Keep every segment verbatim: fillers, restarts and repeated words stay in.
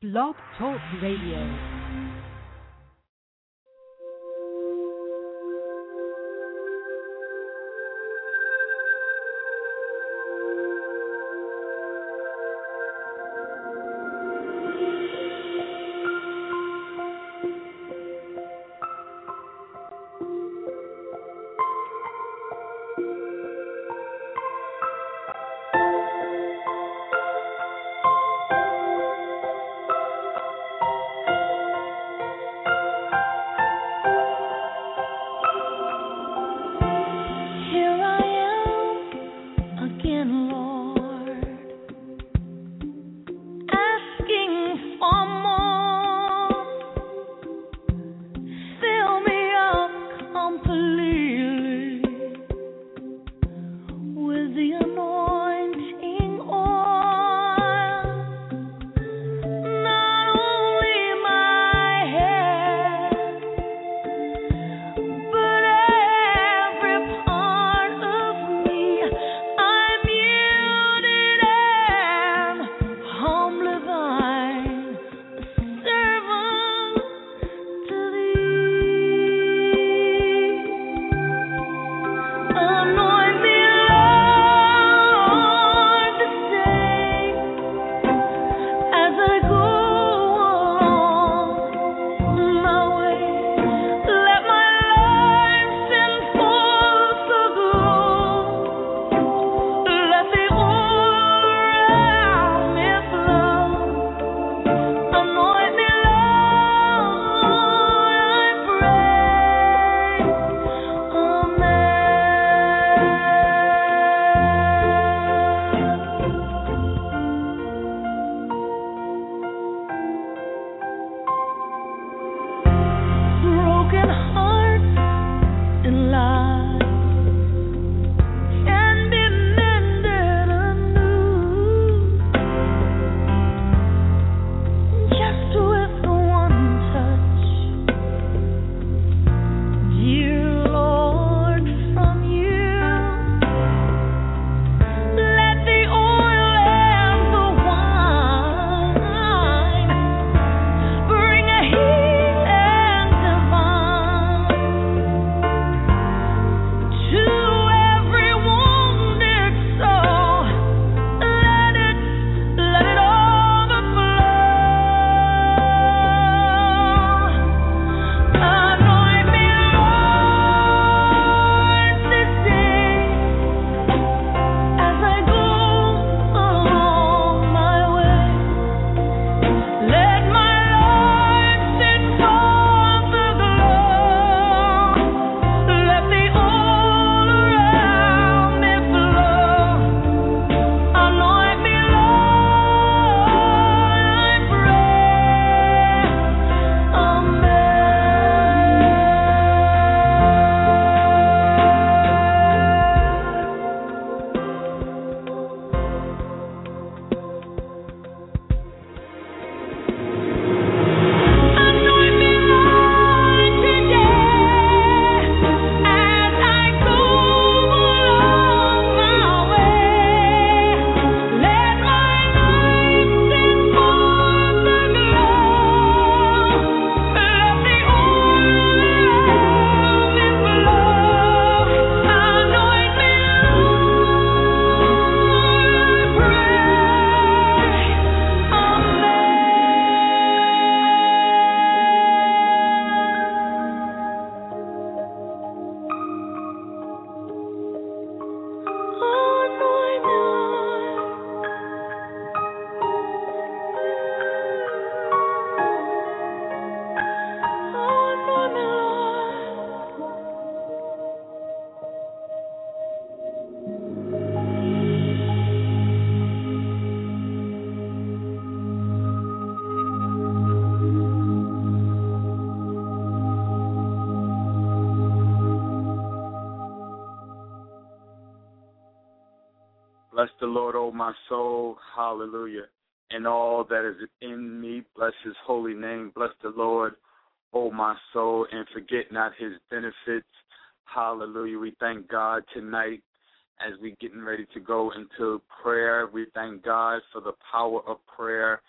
Blog Talk Radio. Bless the Lord, O my soul, hallelujah. And all that is in me, bless his holy name. Bless the Lord, O my soul, and forget not his benefits. Hallelujah. We thank God tonight as we getting ready to go into prayer. We thank God for the power of prayer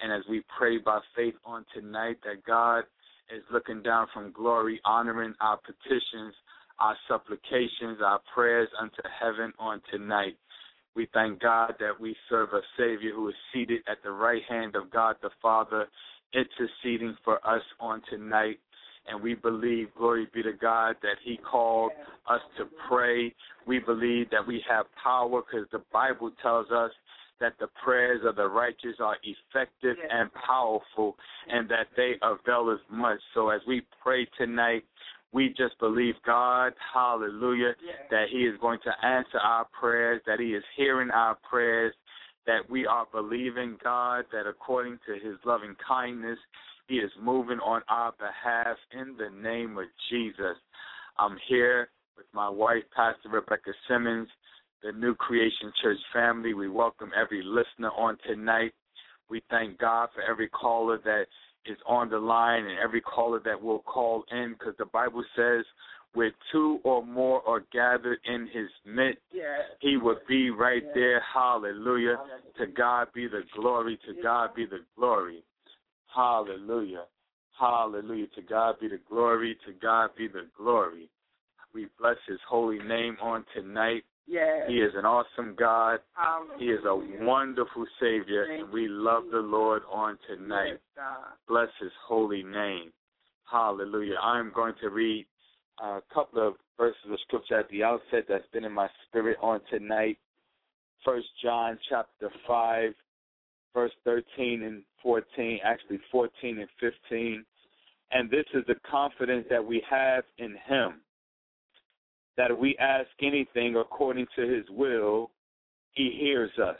And as we pray by faith on tonight, that God is looking down from glory, honoring our petitions, our supplications, our prayers unto heaven on tonight. We thank God that we serve a Savior who is seated at the right hand of God the Father, interceding for us on tonight. And we believe, glory be to God, that he called us to pray. We believe that we have power because the Bible tells us that the prayers of the righteous are effective and powerful and that they avail us much. So as we pray tonight, we just believe God, hallelujah, that he is going to answer our prayers, that he is hearing our prayers, that we are believing God, that according to his loving kindness, he is moving on our behalf in the name of Jesus. I'm here with my wife, Pastor Rebecca Simmons, the New Creation Church family. We welcome every listener on tonight. We thank God for every caller that is on the line and every caller that will call in, because the Bible says where two or more are gathered in his midst, he would be right there. Hallelujah. To God be the glory. To God be the glory. Hallelujah. Hallelujah. To God be the glory. To God be the glory. We bless his holy name on tonight. Yes. He is an awesome God. Um, he is a wonderful Savior, and we love the Lord on tonight. Yes, bless his holy name. Hallelujah. I'm going to read a couple of verses of scripture at the outset that's been in my spirit on tonight. First John chapter five, verse thirteen and fourteen, actually fourteen and fifteen. And this is the confidence that we have in him, that if we ask anything according to his will, he hears us.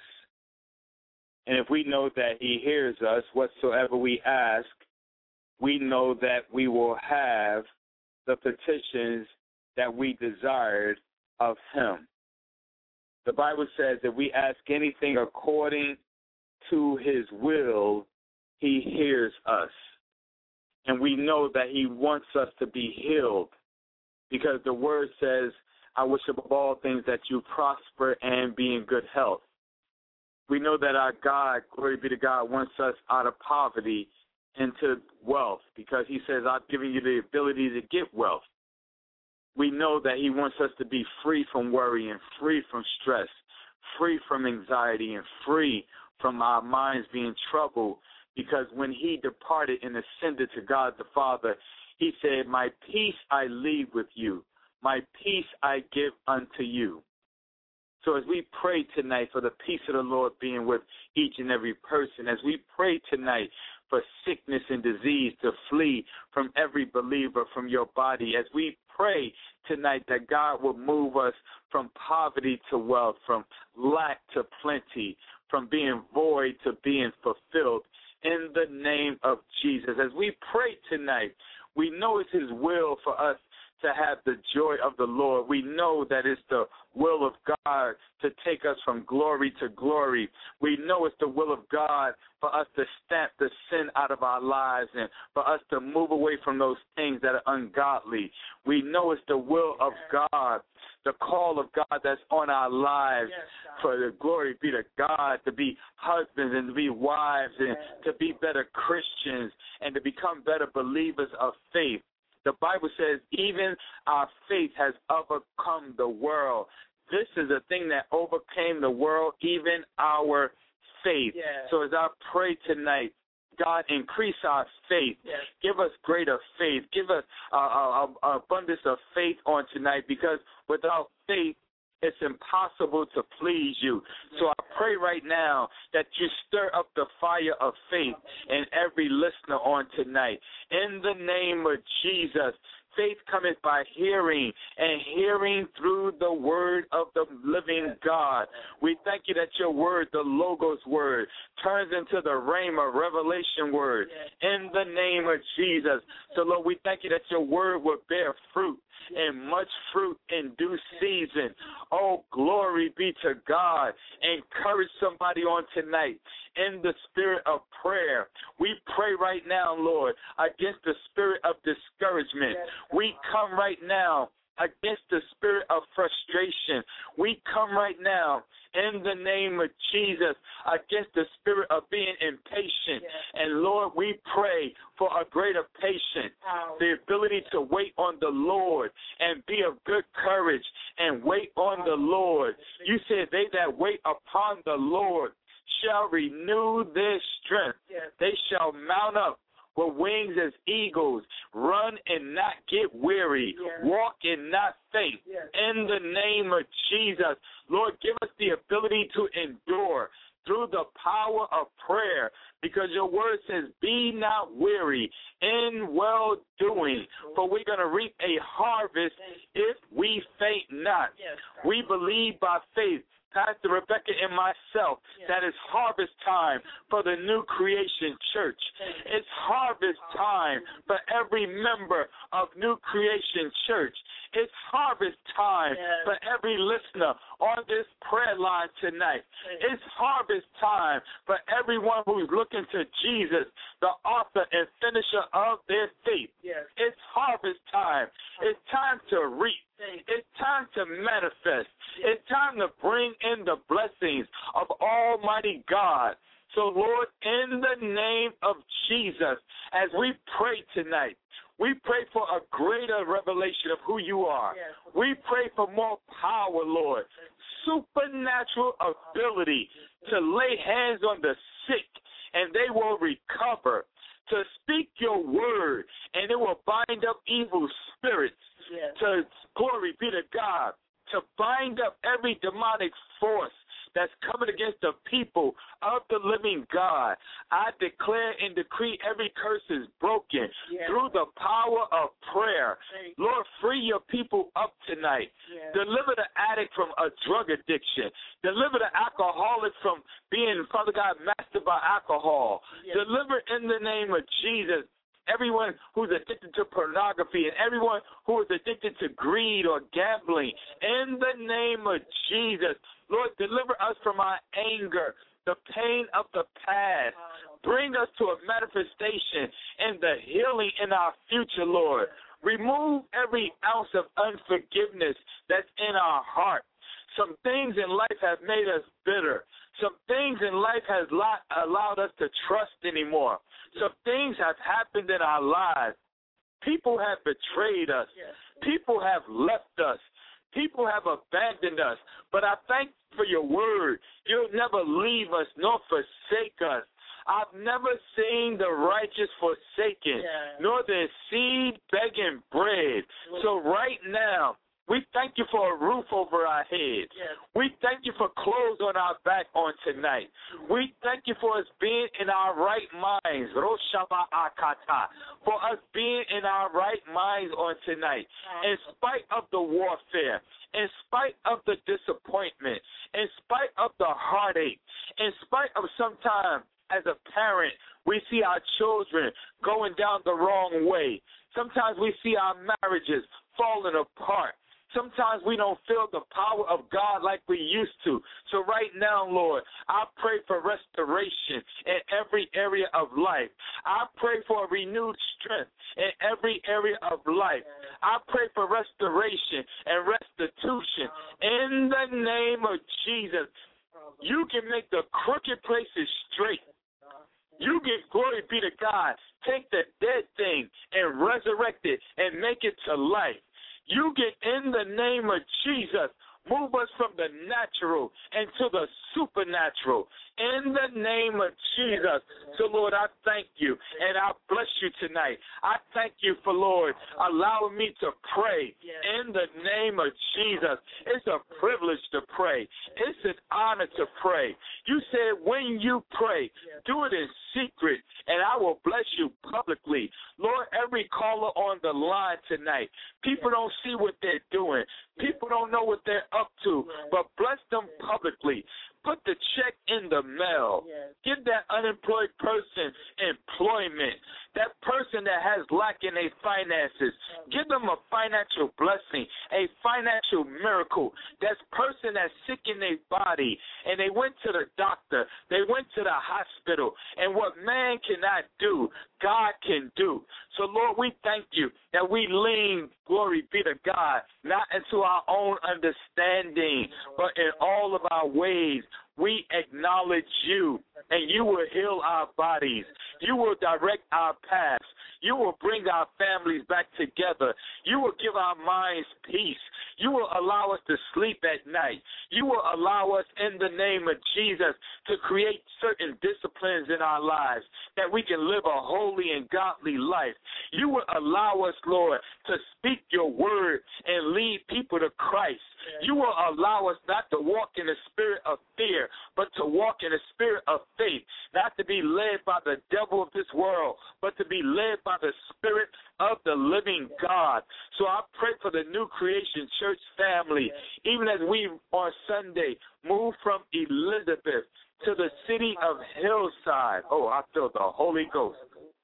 And if we know that he hears us, whatsoever we ask, we know that we will have the petitions that we desired of him. The Bible says that we ask anything according to his will, he hears us. And we know that he wants us to be healed, because the word says, I wish above all things that you prosper and be in good health. We know that our God, glory be to God, wants us out of poverty into wealth, because he says, I've given you the ability to get wealth. We know that he wants us to be free from worry and free from stress, free from anxiety and free from our minds being troubled, because when he departed and ascended to God the Father, he said, my peace I leave with you. My peace I give unto you. So as we pray tonight for the peace of the Lord being with each and every person, as we pray tonight for sickness and disease to flee from every believer from your body, as we pray tonight that God will move us from poverty to wealth, from lack to plenty, from being void to being fulfilled, in the name of Jesus. As we pray tonight, we know it's his will for us to have the joy of the Lord. We know that it's the will of God to take us from glory to glory. We know it's the will of God for us to stamp the sin out of our lives and for us to move away from those things that are ungodly. We know it's the will of God, the call of God that's on our lives, for the glory be to God, to be husbands and to be wives and to be better Christians and to become better believers of faith. The Bible says even our faith has overcome the world. This is a thing that overcame the world, even our faith. Yeah. So as I pray tonight, God, increase our faith. Yes. Give us greater faith. Give us an abundance of faith on tonight, because without faith, it's impossible to please you. So I pray right now that you stir up the fire of faith in every listener on tonight. In the name of Jesus, faith cometh by hearing, and hearing through the word of the living God. We thank you that your word, the Logos word, turns into the Rhema revelation word in the name of Jesus. So, Lord, we thank you that your word will bear fruit, and much fruit in due season. Oh, glory be to God. Encourage somebody on tonight in the spirit of prayer. We pray right now, Lord, against the spirit of discouragement. We come right now against the spirit of frustration. We come right now in the name of Jesus against the spirit of being impatient. Yes. And Lord, we pray for a greater patience, wow. the ability to wait on the Lord and be of good courage and wait on the Lord. You said they that wait upon the Lord shall renew their strength. Yes. They shall mount up with wings as eagles, run and not get weary, yes. walk and not faint. Yes. In the name of Jesus, Lord, give us the ability to endure through the power of prayer, because your word says, be not weary in well-doing, for we're going to reap a harvest if we faint not. Yes. We believe by faith, Pastor Rebecca and myself, yes. that it's harvest time for the New Creation Church. It's harvest time for every member of New Creation Church. It's harvest time yes. for every listener on this prayer line tonight. Yes. It's harvest time for everyone who's looking to Jesus, the author and finisher of their faith. Yes. It's harvest time. It's time to reap. It's time to manifest. It's time to bring in the blessings of Almighty God. So, Lord, in the name of Jesus, as we pray tonight, we pray for a greater revelation of who you are. Yes. We pray for more power, Lord, supernatural ability to lay hands on the sick and they will recover, to speak your word and it will bind up evil spirits. Yes. To glory be to God, to bind up every demonic force that's coming against the people of the living God. I declare and decree every curse is broken yes. through the power of prayer. Lord, free your people up tonight. Yes. Deliver the addict from a drug addiction. Deliver the alcoholic from being, Father God, mastered by alcohol. Yes. Deliver in the name of Jesus everyone who's addicted to pornography and everyone who is addicted to greed or gambling. In the name of Jesus, Lord, deliver us from our anger, the pain of the past. Bring us to a manifestation and the healing in our future, Lord. Remove every ounce of unforgiveness that's in our heart. Some things in life have made us bitter. Some things in life has not allowed us to trust anymore. Some things have happened in our lives. People have betrayed us. Yes. People have left us. People have abandoned us. But I thank you for your word. You'll never leave us nor forsake us. I've never seen the righteous forsaken, yeah. nor their seed begging bread. So right now, we thank you for a roof over our heads. Yes. We thank you for clothes on our back on tonight. We thank you for us being in our right minds. Roshama Akata. For us being in our right minds on tonight. In spite of the warfare, in spite of the disappointment, in spite of the heartache, in spite of sometimes as a parent, we see our children going down the wrong way. Sometimes we see our marriages falling apart. Sometimes we don't feel the power of God like we used to. So right now, Lord, I pray for restoration in every area of life. I pray for a renewed strength in every area of life. I pray for restoration and restitution in the name of Jesus. You can make the crooked places straight. You get glory be to God. Take the dead thing and resurrect it and make it to life. You get in the name of Jesus, move us from the natural into the supernatural. In the name of Jesus. So, Lord, I thank you and I bless you tonight. I thank you for, Lord, allowing me to pray in the name of Jesus. It's a privilege to pray. It's an honor to pray. You said when you pray, do it in secret, and I will bless you publicly. Lord, every caller on the line tonight, people don't see what they're doing. People don't know what they're up to, but bless them publicly. Put the check in the mail. Yes. Give that unemployed person employment. That person person that has lack in their finances, give them a financial blessing, a financial miracle. That person that's sick in their body, and they went to the doctor, they went to the hospital, and what man cannot do, God can do. So, Lord, we thank you that we lean, glory be to God, not into our own understanding, but in all of our ways, we acknowledge you, and you will heal our bodies. You will direct our paths. You will bring our families back together. You will give our minds peace. You will allow us to sleep at night. You will allow us, in the name of Jesus, to create certain disciplines in our lives that we can live a holy and godly life. You will allow us, Lord, to speak your word and lead people to Christ. You will allow us not to walk in the spirit of fear, but to walk in the spirit of faith, not to be led by the devil of this world, but to be led by the Spirit of the living God. So I pray for the New Creation Church family, even as we on Sunday move from Elizabeth to the city of Hillside. Oh, I feel the Holy Ghost.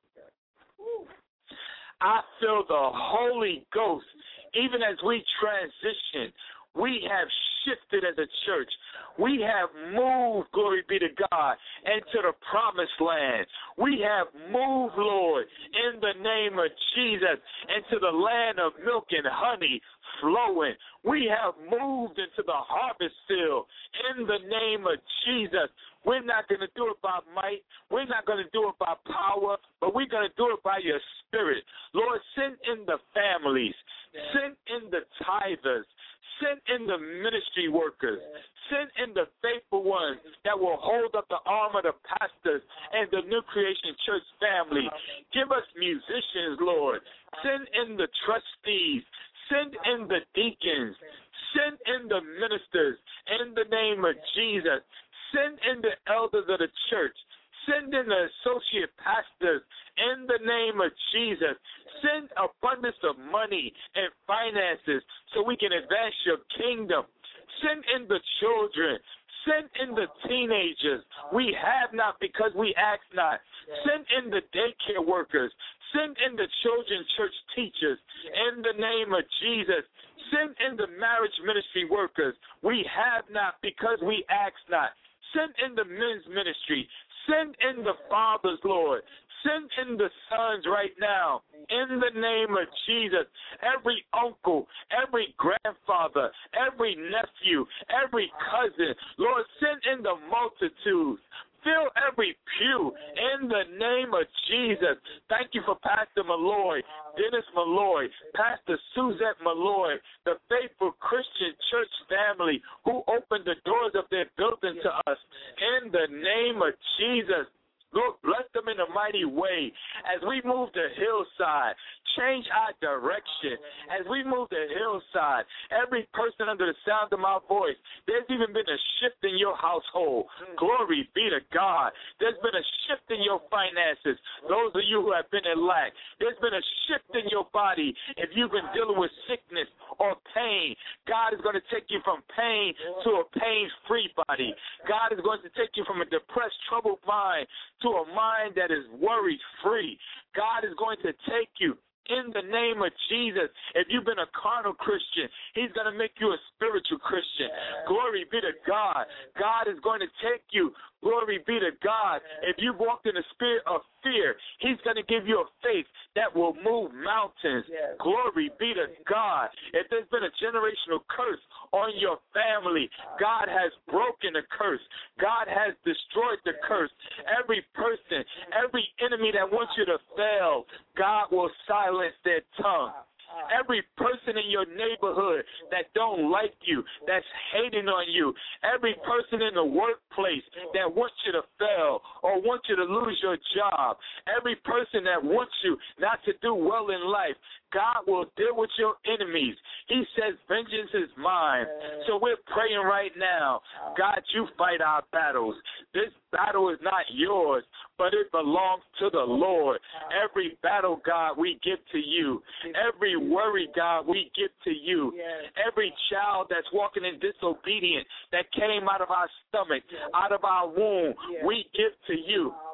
I feel the Holy Ghost. Even as we transition, we have shifted as a church. We have moved, glory be to God, into the promised land. We have moved, Lord, in the name of Jesus, into the land of milk and honey flowing. We have moved into the harvest field in the name of Jesus. We're not going to do it by might. We're not going to do it by power, but we're going to do it by your Spirit. Lord, send in the families. Send in the tithers. Send in the ministry workers. Send in the faithful ones that will hold up the arm of the pastors and the New Creation Church family. Give us musicians, Lord. Send in the trustees. Send in the deacons. Send in the ministers in the name of Jesus. Send in the elders of the church. Send in the associate pastors in the name of Jesus. Send abundance of money and finances so we can advance your kingdom. Send in the children. Send in the teenagers. We have not because we ask not. Send in the daycare workers. Send in the children's church teachers in the name of Jesus. Send in the marriage ministry workers. We have not because we ask not. Send in the men's ministry. Send in the fathers, Lord. Send in the sons right now in the name of Jesus. Every uncle, every grandfather, every nephew, every cousin, Lord, send in the multitudes. Fill every pew in the name of Jesus. Thank you for Pastor Malloy, Dennis Malloy, Pastor Suzette Malloy, the faithful Christian church family who opened the doors of their building to us. In the name of Jesus. Lord, bless them in a mighty way. As we move to Hillside, change our direction. As we move to Hillside, every person under the sound of my voice, there's even been a shift in your household. Glory be to God. There's been a shift in your finances. Those of you who have been in lack, there's been a shift in your body. If you've been dealing with sickness or pain, God is going to take you from pain to a pain-free body. God is going to take you from a depressed, troubled mind to a mind that is worry-free. God is going to take you in the name of Jesus. If you've been a carnal Christian, he's going to make you a spiritual Christian. Glory be to God. God is going to take you. Glory be to God. If you've walked in the spirit of fear, he's going to give you a faith that will move mountains. Yes. Glory be to God. If there's been a generational curse on your family, God has broken the curse. God has destroyed the curse. Every person, every enemy that wants you to fail, God will silence their tongue. Every person in your neighborhood that don't like you, that's hating on you, every person in the workplace that wants you to fail or wants you to lose your job, every person that wants you not to do well in life, God will deal with your enemies. He says vengeance is mine. So we're praying right now, God, you fight our battles. This battle is not yours, but it belongs to the Lord. Every battle, God, we give to you. Every worry, God, we give to you. Every child that's walking in disobedience that came out of our stomach, out of our womb, we give to you.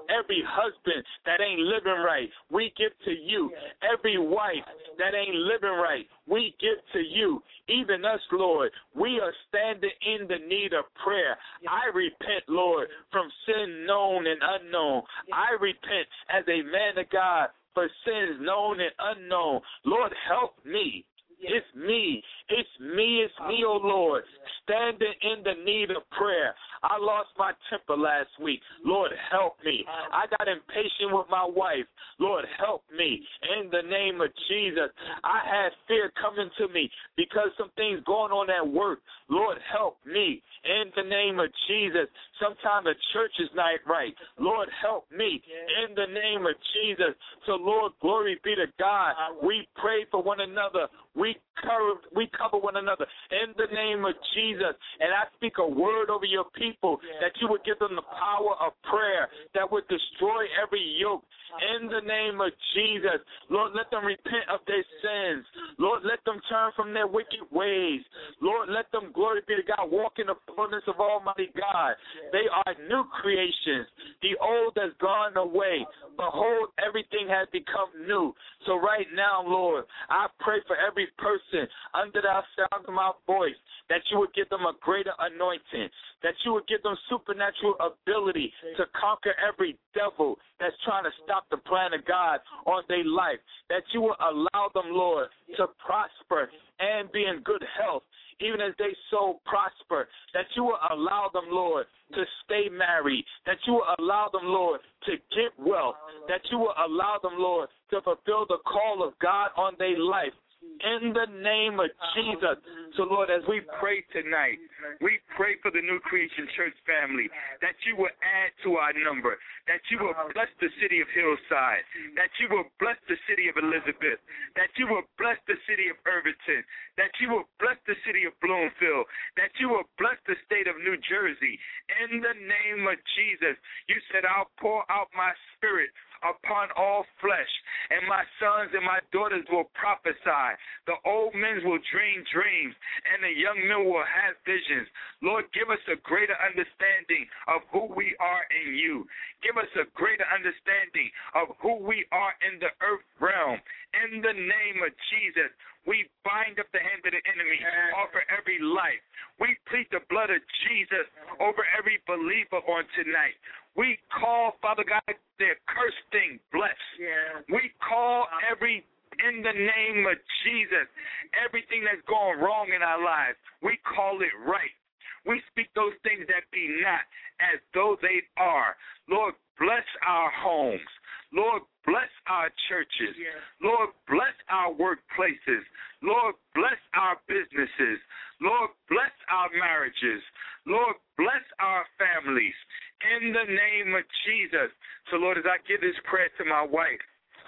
Every husband that ain't living right, we give to you. Every wife that ain't living right, we give to you. Even us, Lord, we are standing in the need of prayer. I repent, Lord, from sin known and unknown. I repent as a man of God for sins known and unknown. Lord, help me. It's me. It's me. It's me, oh Lord, standing in the need of prayer. I lost my temper last week. Lord, help me. I got impatient with my wife. Lord, help me. In the name of Jesus, I had fear coming to me because some things going on at work. Lord, help me. In the name of Jesus, sometimes the church is not right. Lord, help me. In the name of Jesus. So, Lord, glory be to God. We pray for one another. We cover, we cover one another in the name of Jesus. And I speak a word over your people that you would give them the power of prayer that would destroy every yoke. In the name of Jesus, Lord, let them repent of their sins. Lord, let them turn from their wicked ways. Lord, let them, glory be to God, walk in the fullness of Almighty God. They are new creations. The old has gone away. Behold, everything has become new. So right now, Lord, I pray for every person under the sound of my voice that you would give them a greater anointing, that you would give them supernatural ability to conquer every devil that's trying to stop the plan of God on their life, that you will allow them, Lord, to prosper and be in good health, even as they so prosper, that you will allow them, Lord, to stay married, that you will allow them, Lord, to get wealth, that you will allow them, Lord, to fulfill the call of God on their life. In the name of Jesus. So, Lord, as we pray tonight, we pray for the New Creation Church family, that you will add to our number, that you will bless the city of Hillside, that you will bless the city of Elizabeth, that you will bless the city of Irvington, that you will bless the city of Bloomfield, that you will bless the state of New Jersey. In the name of Jesus, you said, I'll pour out my spirit upon all flesh, and my sons and my daughters will prophesy. The old men will dream dreams, and the young men will have visions. Lord, give us a greater understanding of who we are in you. Give us a greater understanding of who we are in the earth realm. In the name of Jesus, we bind up the hand of the enemy over every life. We plead the blood of Jesus over every believer on tonight. We call, Father God, their cursed thing blessed. Yeah. We call every, in the name of Jesus, everything that's going wrong in our lives, we call it right. We speak those things that be not as though they are. Lord, bless our homes. Lord, bless our churches. Yeah. Lord, bless our workplaces. Lord, bless our businesses. Lord, bless our marriages. Lord, bless our families. In the name of Jesus. So, Lord, as I give this prayer to my wife,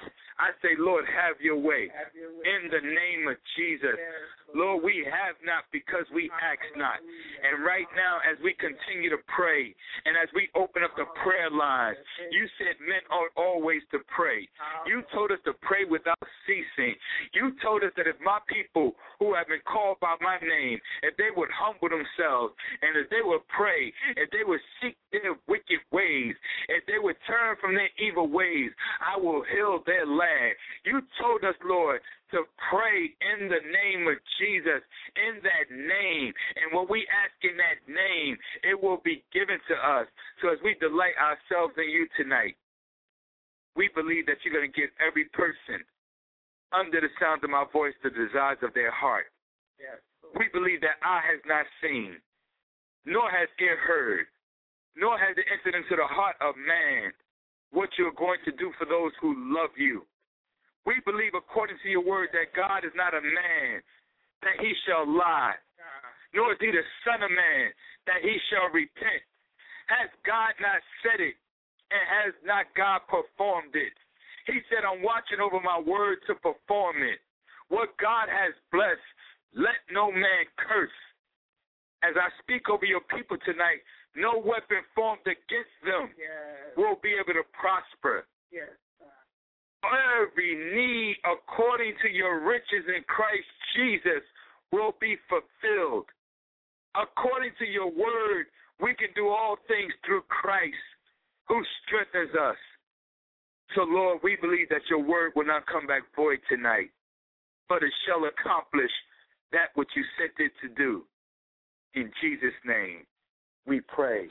I say, Lord, have your way. Have your way. In the name of Jesus. Yes. Lord, we have not because we ask not. And right now, as we continue to pray, and as we open up the prayer lines, you said men ought always to pray. You told us to pray without ceasing. You told us that if my people who have been called by my name, if they would humble themselves, and if they would pray, if they would seek their wicked ways, if they would turn from their evil ways, I will heal their land. You told us, Lord, to pray in the name of Jesus, in that name. And when we ask in that name, it will be given to us. So as we delight ourselves in you tonight, we believe that you're going to give every person under the sound of my voice the desires of their heart. Yes. We believe that eye has not seen, nor has ear heard, nor has it entered into the heart of man what you're going to do for those who love you. We believe, according to your word, that God is not a man, that he shall lie, nor is he the son of man, that he shall repent. Has God not said it, and has not God performed it? He said, I'm watching over my word to perform it. What God has blessed, let no man curse. As I speak over your people tonight, no weapon formed against them yes. will be able to prosper. Yes. Every need according to your riches in Christ Jesus will be fulfilled. According to your word, we can do all things through Christ who strengthens us. So, Lord, we believe that your word will not come back void tonight, but it shall accomplish that which you sent it to do. In Jesus' name, we pray.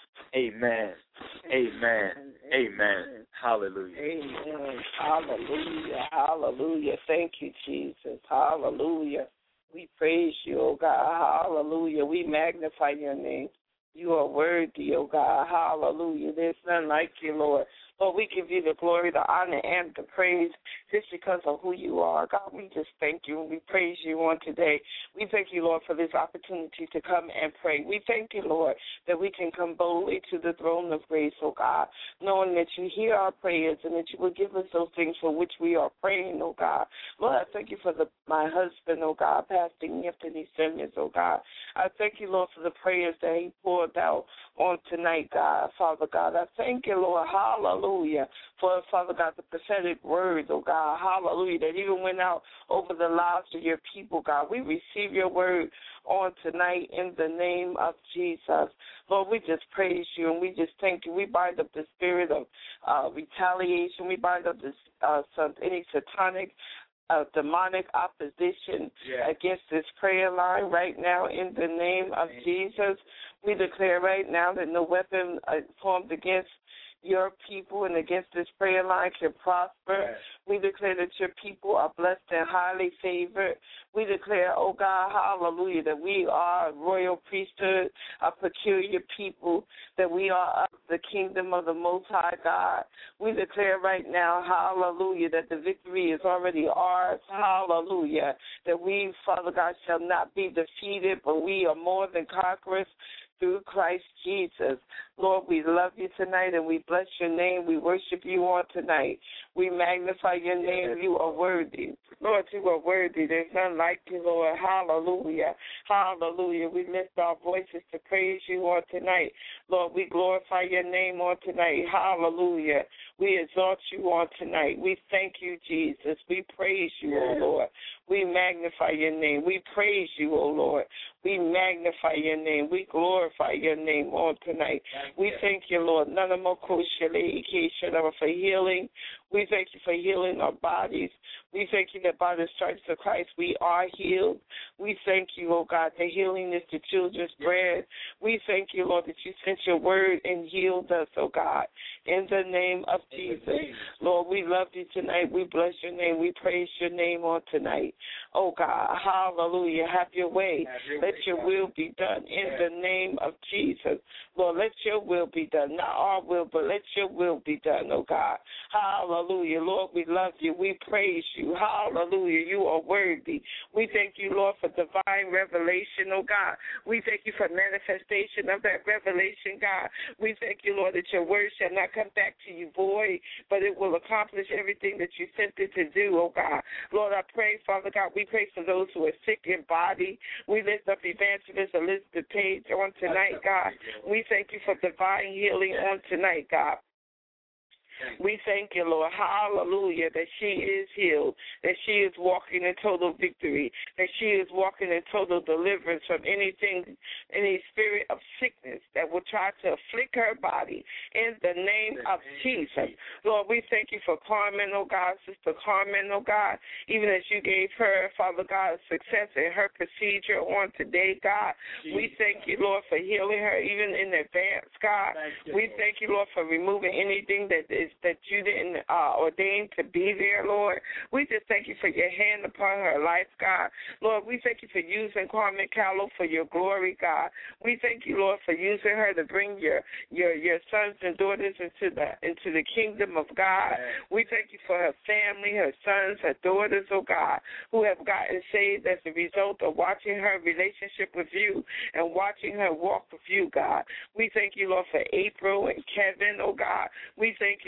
Amen. Amen. Amen. Hallelujah. Amen. Hallelujah. Hallelujah. Thank you, Jesus. Hallelujah. We praise you, oh God. Hallelujah. We magnify your name. You are worthy, oh God. Hallelujah. There's none like you, Lord. Lord, we give you the glory, the honor, and the praise just because of who you are. God, we just thank you and we praise you on today. We thank you, Lord, for this opportunity to come and pray. We thank you, Lord, that we can come boldly to the throne of grace, oh God, knowing that you hear our prayers and that you will give us those things for which we are praying, oh God. Lord, I thank you for the, my husband, oh God, Pastor Anthony Simmons, oh God. I thank you, Lord, for the prayers that he poured out on tonight, God, Father God. I thank you, Lord, hallelujah, for, Father God, the prophetic words, oh God, hallelujah, that even went out over the lives of your people, God. We receive your word on tonight in the name of Jesus. Lord, we just praise you and we just thank you. We bind up the spirit of uh, retaliation. We bind up this, uh, some, any satanic Uh, demonic opposition yes. against this prayer line right now in the name of Amen. Jesus. We declare right now that no weapon uh, formed against your people and against this prayer line can prosper. Yes. We declare that your people are blessed and highly favored. We declare, oh God, hallelujah, that we are a royal priesthood, a peculiar people, that we are of the kingdom of the Most High God. We declare right now, hallelujah, that the victory is already ours, hallelujah, that we, Father God, shall not be defeated, but we are more than conquerors through Christ Jesus. Lord, we love you tonight and we bless your name. We worship you on tonight. We magnify your name. You are worthy. Lord, you are worthy. There's none like you, Lord. Hallelujah. Hallelujah. We lift our voices to praise you on tonight. Lord, we glorify your name on tonight. Hallelujah. We exalt you on tonight. We thank you, Jesus. We praise you, O Lord. We magnify your name. We praise you, O Lord. We magnify your name. We glorify your name on tonight. Thank we you. Thank you, Lord. For healing. We thank you for healing our bodies. We thank you that by the stripes of Christ we are healed. We thank you, oh God, that healing is the children's bread. We thank you, Lord, that you sent your word and healed us, oh God, in the name of Jesus. Lord, we love you tonight. We bless your name. We praise your name on tonight. Oh God, hallelujah. Have your way. Have your let way, your God. will be done in yes. the name of Jesus. Lord, let your will be done. Not our will, but let your will be done, oh God. Hallelujah. Lord, we love you. We praise you. Hallelujah. You are worthy. We thank you, Lord, for divine revelation, oh God. We thank you for manifestation of that revelation, God. We thank you, Lord, that your word shall not come back to you void, but it will accomplish everything that you sent it to do, oh God. Lord, I pray, Father God, we pray for those who are sick in body. We lift up Evangelist Elizabeth Page on tonight, God. We thank you for divine healing on tonight, God. We thank you, Lord, hallelujah, that she is healed, that she is walking in total victory, that she is walking in total deliverance from anything, any spirit of sickness that will try to afflict her body in the name of Jesus. Lord, we thank you for Carmen, oh God, Sister Carmen, oh God, even as you gave her, Father God, success in her procedure on today, God. We thank you, Lord, for healing her even in advance, God. We thank you, Lord, for removing anything that is that you didn't uh, ordain to be there, Lord. We just thank you for your hand upon her life, God. Lord, we thank you for using Carmen Callow for your glory, God. We thank you, Lord, for using her to bring your your your sons and daughters into the into the kingdom of God. We thank you for her family, her sons, her daughters, oh God, who have gotten saved as a result of watching her relationship with you and watching her walk with you, God. We thank you, Lord, for April and Kevin, oh God. We thank you,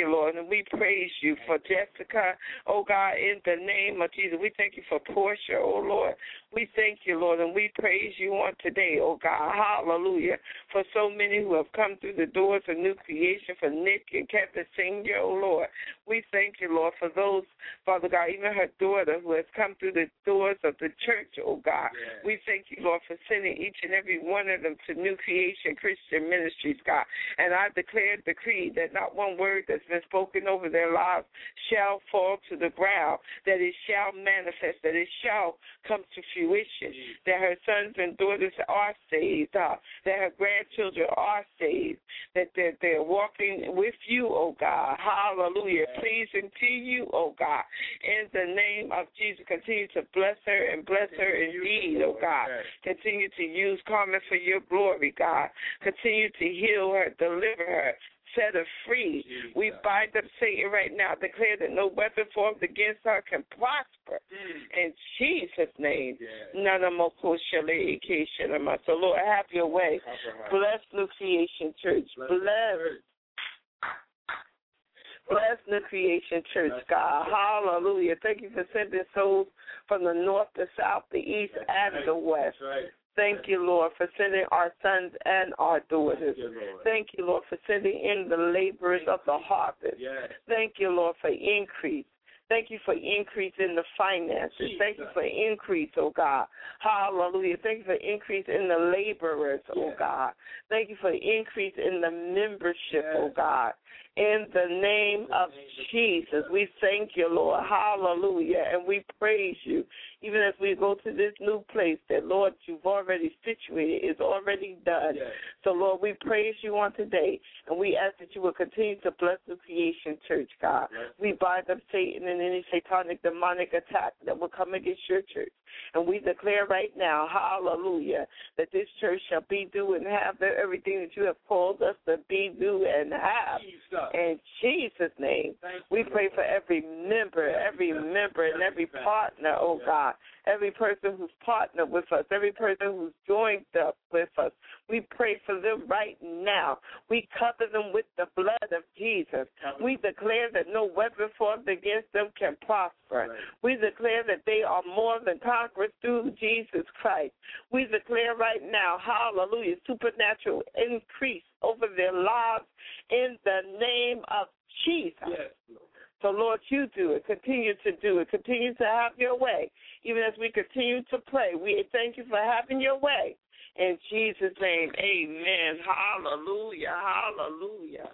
you, Lord, and we praise you for Jessica, oh God, in the name of Jesus. We thank you for Portia, oh Lord. We thank you, Lord, and we praise you on today, oh God. Hallelujah. For so many who have come through the doors of new creation, for Nick and Kevin Senior, oh Lord. We thank you, Lord, for those, Father God, even her daughter who has come through the doors of the church, oh God. Yes. We thank you, Lord, for sending each and every one of them to New Creation Christian Ministries, God. And I declare and decree that not one word that's been spoken over their lives shall fall to the ground, that it shall manifest, that it shall come to fruition, mm. that her sons and daughters are saved, uh, that her grandchildren are saved, that they're, they're walking with you, oh God. Hallelujah. Yeah. Pleasing to you, oh God. In the name of Jesus, continue to bless her and bless her indeed, oh God. Continue to use Carmen for your glory, God. Continue to heal her, deliver her, set her free. Jesus. We bind up Satan right now. Declare that no weapon formed against her can prosper. Mm. In Jesus' name. None of my So, Lord, have your way. Bless New Creation Church. Bless. Bless. Bless New Creation Church, God. Hallelujah. Thank you for sending souls from the north, the south, the east, and the west. Thank you, Lord, for sending our sons and our daughters. Thank you, Lord, for sending in the laborers of the harvest. Thank you, Lord, for increase. Thank you for increase in the finances. Thank you for increase, oh God. Hallelujah. Thank you for increase in the laborers, oh God. Thank you for increase in the membership, oh God. In the name of Jesus, we thank you, Lord. Hallelujah. And we praise you. Even as we go to this new place that, Lord, you've already situated, is already done. Yes. So, Lord, we praise you on today, and we ask that you will continue to bless the Creation Church, God. Yes. We bind up Satan and any satanic, demonic attack that will come against your church. And we declare right now, hallelujah, that this church shall be, do, and have everything that you have called us to be, do, and have. Jesus. In Jesus' name, Thank we you, pray Lord. For every member, every member, and every partner, oh God. Every person who's partnered with us, every person who's joined up with us. We pray for them right now. We cover them with the blood of Jesus. We declare that no weapon formed against them can prosper. Right. We declare that they are more than conquerors through Jesus Christ. We declare right now, hallelujah, supernatural increase over their lives in the name of Jesus. Yes, Lord. So, Lord, you do it. Continue to do it. Continue to have your way. Even as we continue to pray, we thank you for having your way. In Jesus' name, amen. Hallelujah, hallelujah,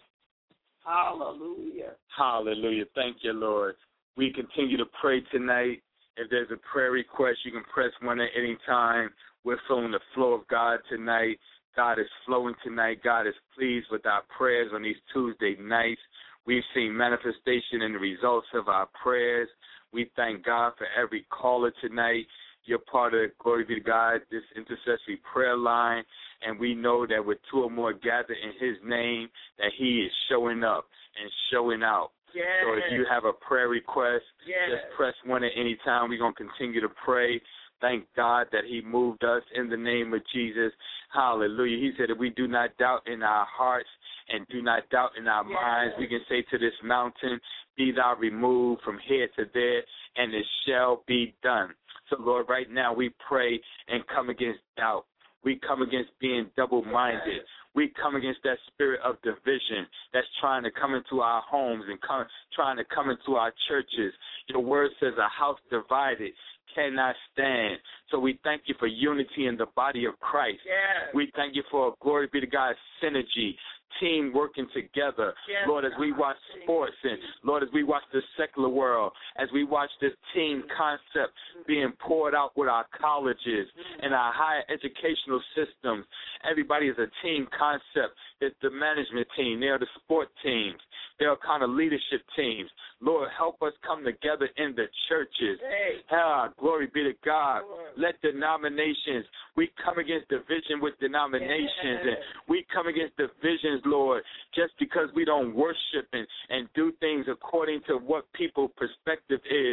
hallelujah. Hallelujah. Thank you, Lord. We continue to pray tonight. If there's a prayer request, you can press one at any time. We're flowing the flow of God tonight. God is flowing tonight. God is pleased with our prayers on these Tuesday nights. We've seen manifestation in the results of our prayers. We thank God for every caller tonight. You're part of, glory be to God, this intercessory prayer line, and we know that with two or more gathered in his name, that he is showing up and showing out. Yes. So if you have a prayer request, yes. just press one at any time. We're going to continue to pray. Thank God that he moved us in the name of Jesus. Hallelujah. He said that we do not doubt in our hearts and do not doubt in our yes. minds. We can say to this mountain, be thou removed from here to there, and it shall be done. So, Lord, right now we pray and come against doubt. We come against being double-minded. We come against that spirit of division that's trying to come into our homes and come, trying to come into our churches. Your word says a house divided cannot stand. So we thank you for unity in the body of Christ. Yes. We thank you for, glory be to God, synergy, team working together. Yes. Lord, as we watch sports and, Lord, as we watch the secular world, as we watch this team concept being poured out with our colleges and our higher educational systems, everybody is a team concept. It's the management team. They're the sport teams. They're kind of leadership teams. Lord, help us come together in the churches. Hey. Ah, glory be to God. Let denominations, we come against division with denominations, and we come against divisions, Lord, just because we don't worship and, and do things according to what people's perspective is. Lord,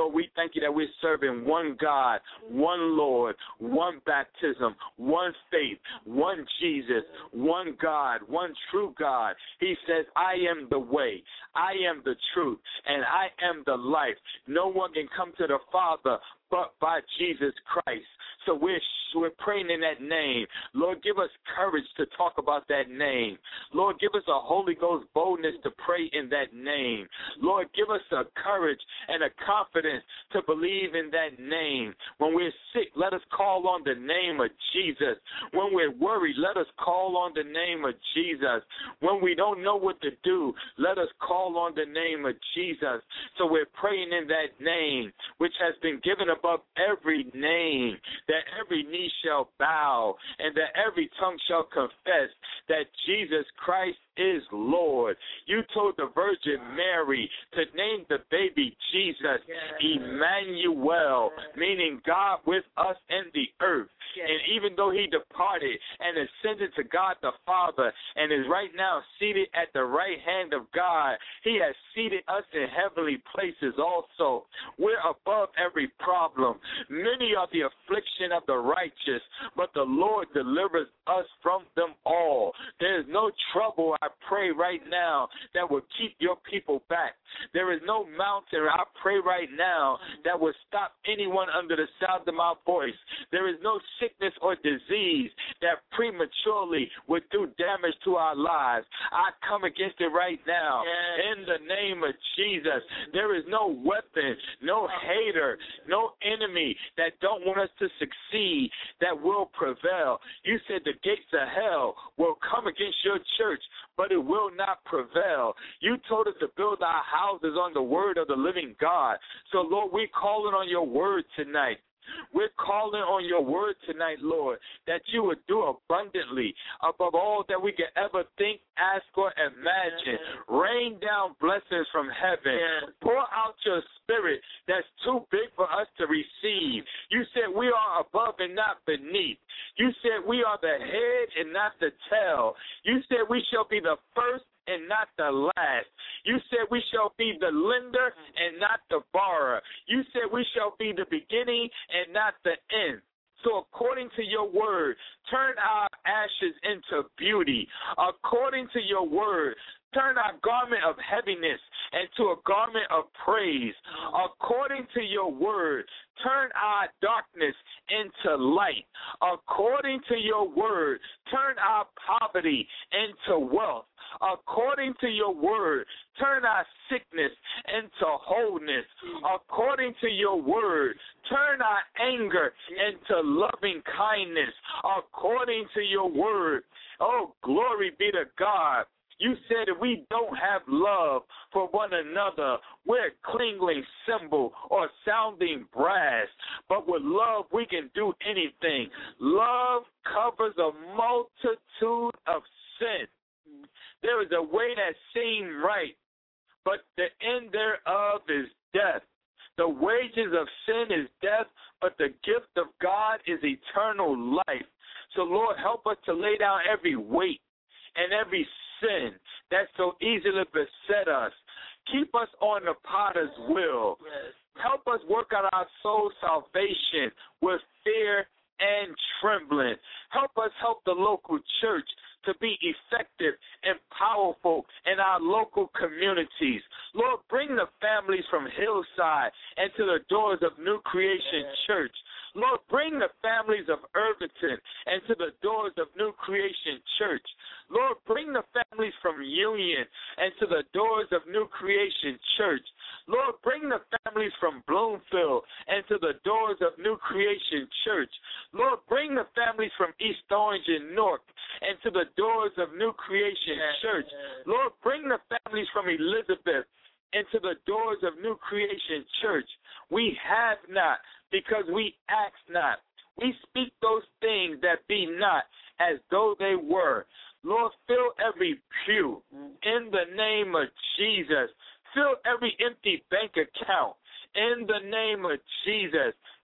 Lord, we thank you that we're serving one God, one Lord, one baptism, one faith, one Jesus, one God, one true God. He says, I am the way, I am the truth, and I am the life. No one can come to the Father but by Jesus Christ. So we're, we're praying in that name. Lord, give us courage to talk about that name. Lord, give us a Holy Ghost boldness to pray in that name. Lord, give us a courage and a confidence to believe in that name. When we're sick, let us call on the name of Jesus. When we're worried, let us call on the name of Jesus. When we don't know what to do, let us call on the name of Jesus. So we're praying in that name, which has been given above every name, that every knee shall bow and that every tongue shall confess that Jesus Christ is Lord. You told the Virgin Mary to name the baby Jesus, yes. Emmanuel, yes. Meaning God with us in the earth. Yes. And even though he departed and ascended to God the Father and is right now seated at the right hand of God, he has seated us in heavenly places also. We're above every problem. Many are the affliction of the righteous, but the Lord delivers us from them all. There is no trouble, I pray right now, that will keep your people back. There is no mountain, I pray right now, that will stop anyone under the sound of my voice. There is no sickness or disease that prematurely would do damage to our lives. I come against it right now. Yes. In the name of Jesus. There is no weapon, no hater, no enemy that don't want us to succeed that will prevail. You said the gates of hell will come against your church, but it will not prevail. You told us to build our houses on the word of the living God. So, Lord, we're calling on your word tonight. We're calling on your word tonight, Lord, that you would do abundantly above all that we could ever think, ask, or imagine. Yes. Rain down blessings from heaven. Yes. Pour out your spirit that's too big for us to receive. You said we are above and not beneath. You said we are the head and not the tail. You said we shall be the first and not the last. You said we shall be the lender and not the borrower. You said we shall be the beginning and not the end. So according to your word, turn our ashes into beauty. According to your word, turn our garment of heaviness into a garment of praise. According to your word, turn our darkness into light. According to your word, turn our poverty into wealth. According to your word, turn our sickness into wholeness. According to your word, turn our anger into loving kindness. According to your word, oh, glory be to God. You said if we don't have love for one another, we're a clinging cymbal or sounding brass. But with love, we can do anything. Love covers a multitude of sin. There is a way that seems right, but the end thereof is death. The wages of sin is death, but the gift of God is eternal life. So, Lord, help us to lay down every weight and every sin that so easily beset us. Keep us on the potter's wheel. Yes. Help us work out our soul salvation with fear and trembling. Help us help the local church to be effective and powerful in our local communities. Lord, bring the families from Hillside into the doors of New Creation yes. Church. Lord, bring the families of Irvington into the doors of New Creation Church. Lord, bring the families from Union into the doors of New Creation Church. Lord, bring the families from Bloomfield into the doors of New Creation Church. Lord, bring the families from East Orange and Newark into the doors of New Creation Church. Lord, bring the families from Elizabeth into the doors of New Creation Church. We have not because we ask not. We speak those things that be not as though they were. Lord, fill every pew in the name of Jesus. Fill every empty bank account in the name of Jesus.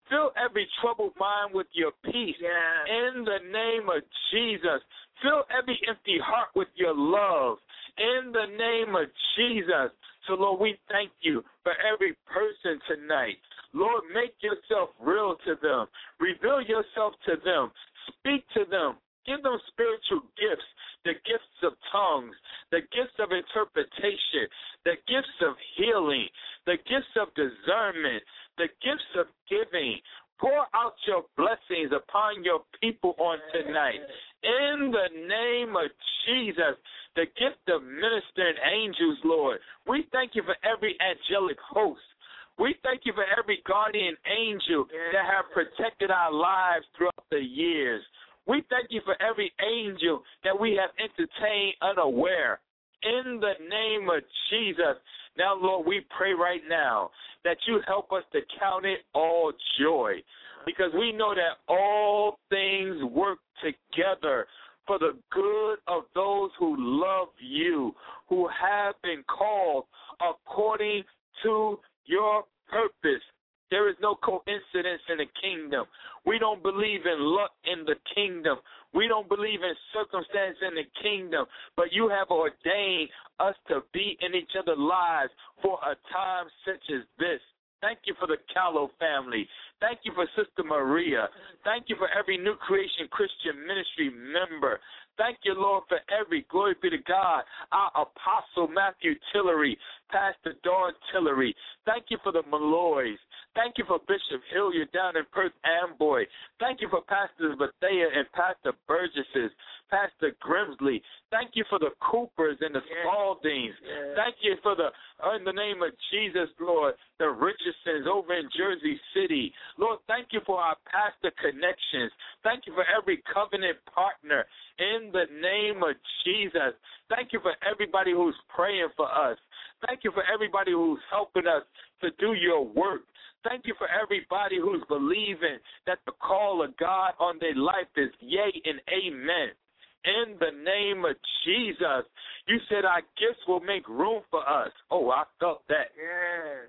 Fill every troubled mind with your peace. Yes. In the name of Jesus. Fill every empty heart with your love. In the name of Jesus. So, Lord, we thank you for every person tonight. Lord, make yourself real to them. Reveal yourself to them. Speak to them. Give them spiritual gifts, the gifts of tongues, the gifts of interpretation, the gifts of healing, the gifts of discernment, the gifts of giving. Pour out your blessings upon your people on tonight. In the name of Jesus, the gift of ministering angels, Lord. We thank you for every angelic host. We thank you for every guardian angel that have protected our lives throughout the years. We thank you for every angel that we have entertained unaware. In the name of Jesus. Now, Lord, we pray right now that you help us to count it all joy, because we know that all things work together for the good of those who love you, who have been called according to your purpose. There is no coincidence in the kingdom. We don't believe in luck in the kingdom. We don't believe in circumstance in the kingdom. But you have ordained us to be in each other's lives for a time such as this. Thank you for the Callow family. Thank you for Sister Maria. Thank you for every New Creation Christian Ministry member. Thank you, Lord, for every, glory be to God, our Apostle Matthew Tillery, Pastor Dawn Tillery. Thank you for the Malloys. Thank you for Bishop Hilliard down in Perth Amboy. Thank you for Pastors Bethea and Pastor Burgesses, Pastor Grimsley. Thank you for the Coopers and the Spaldings. Thank you for the, in the name of Jesus, Lord, the Richardsons over in Jersey City. Lord, thank you for our pastor connections. Thank you for every covenant partner in the name of Jesus. Thank you for everybody who's praying for us. Thank you for everybody who's helping us to do your work. Thank you for everybody who's believing that the call of God on their life is yea and amen. In the name of Jesus, you said our gifts will make room for us. Oh, I felt that. Yes.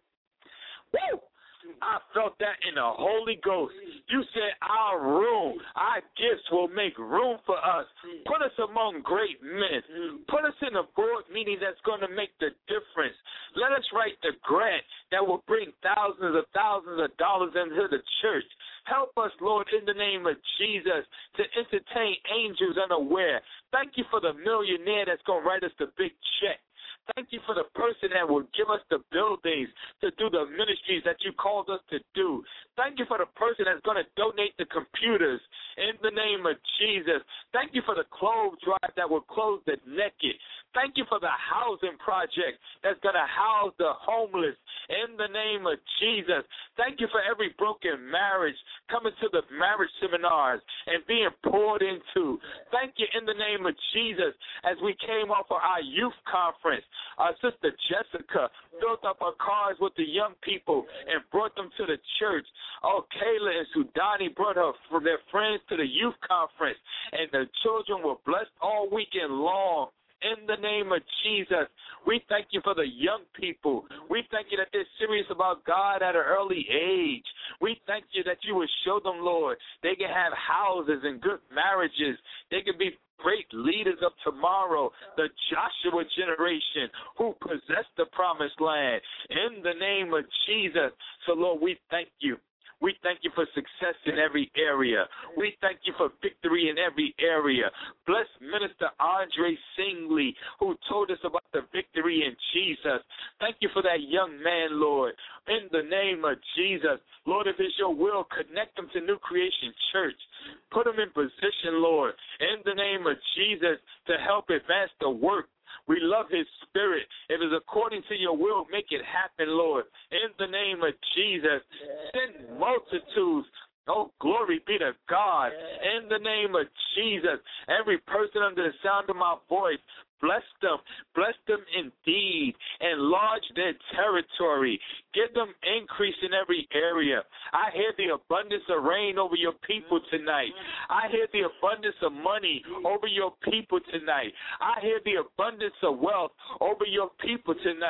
Woo! I felt that in the Holy Ghost. You said our room, our gifts will make room for us. Put us among great men. Put us in a board meeting that's going to make the difference. Let us write the grant that will bring thousands of thousands of dollars into the church. Help us, Lord, in the name of Jesus, to entertain angels unaware. Thank you for the millionaire that's going to write us the big check. Thank you for the person that will give us the buildings to do the ministries that you called us to do. Thank you for the person that's going to donate the computers in the name of Jesus. Thank you for the clothes drive that will clothe the naked. Thank you for the housing project that's going to house the homeless in the name of Jesus. Thank you for every broken marriage coming to the marriage seminars and being poured into. Thank you in the name of Jesus as we came off of our youth conference. Our sister Jessica filled up her cars with the young people and brought them to the church. Oh, Kayla and Sudani brought her from their friends to the youth conference, and the children were blessed all weekend long. In the name of Jesus, we thank you for the young people. We thank you that they're serious about God at an early age. We thank you that you will show them, Lord, they can have houses and good marriages. They can be great leaders of tomorrow, the Joshua generation who possess the promised land. In the name of Jesus. So, Lord, we thank you. We thank you for success in every area. We thank you for victory in every area. Bless Minister Andre Singley, who told us about the victory in Jesus. Thank you for that young man, Lord. In the name of Jesus, Lord, if it's your will, connect them to New Creation Church. Put them in position, Lord, in the name of Jesus, to help advance the work. We love his spirit. If it's according to your will, make it happen, Lord. In the name of Jesus, send multitudes. Oh, glory be to God. In the name of Jesus, every person under the sound of my voice, bless them. Bless them indeed. Enlarge their territory. Give them increase in every area. I hear the abundance of rain over your people tonight. I hear the abundance of money over your people tonight. I hear the abundance of wealth over your people tonight.